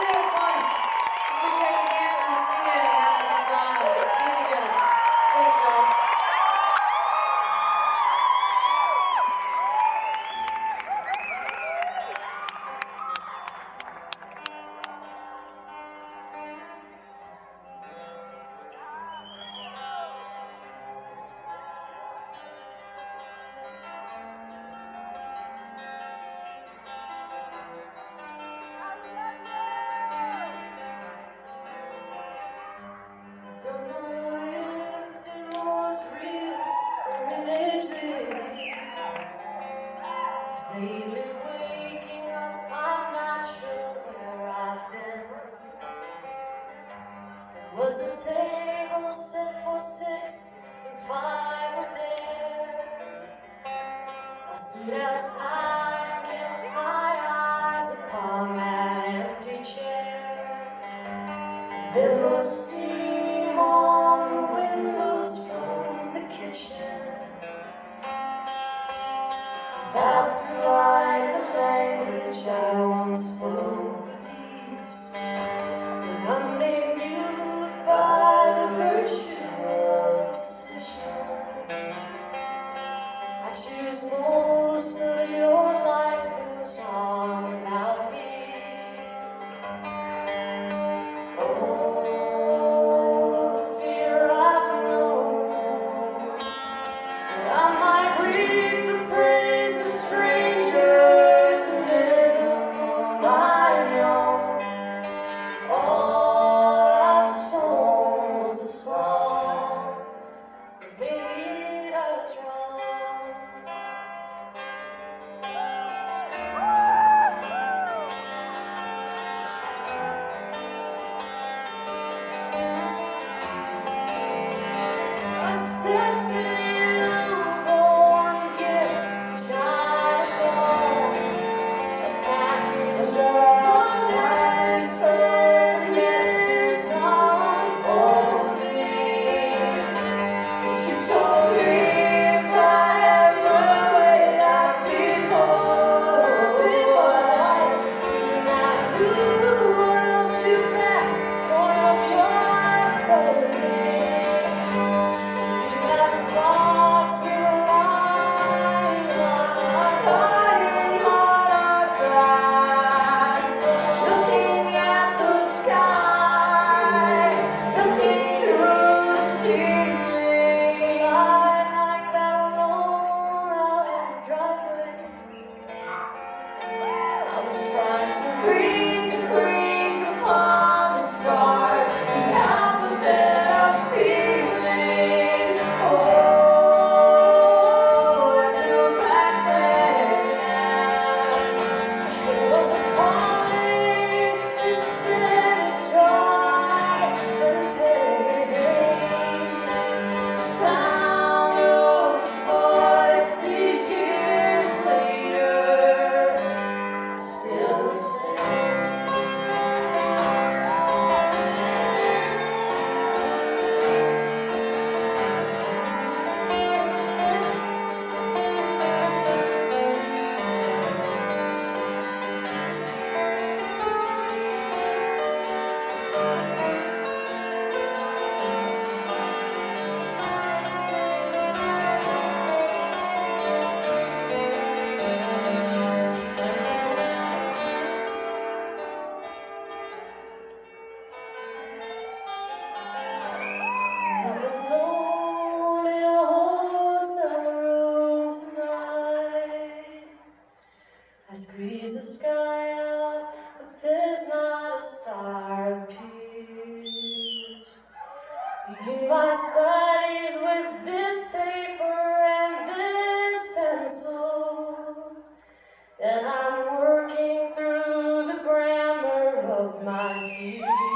we have fun. We say you dance and we sing it and have a good time. Be together. Thanks, y'all. Lately waking up, I'm not sure where I've been. There was a table set for 6 and 5 were there. I stood outside and kept my eyes upon that empty chair. There was steam on the windows from the kitchen. Laughter like the language I once spoke with ease, and I'm made mute by the virtue of decision. I choose most of your life goes on without me. Oh, the fear I've known, that I might reap the praise of strangers and end up on my own. All I've sown was a song, but baby, I was wrong. I said to you, the one gift, try to go. A package of nights and yesterdays unfolding. You told me if I had my way, I'd be more. And I knew I loved you best, one of your spelling. You guys talked me lying on our dying heart cracks, looking at the skies, looking through the ceiling. I like that alone out in the driveway. I was trying to read the Greek upon the stars, the alphabet of feeling. Oh, I knew back then it was a calling instead of joy and pain. The sound of a voice these years later is still the same. I'm alone in a hotel room tonight. I squeeze the sky out, but there's not a star appears. Begin my studies with this paper and this pencil. Then I'm working through the grammar of my fears.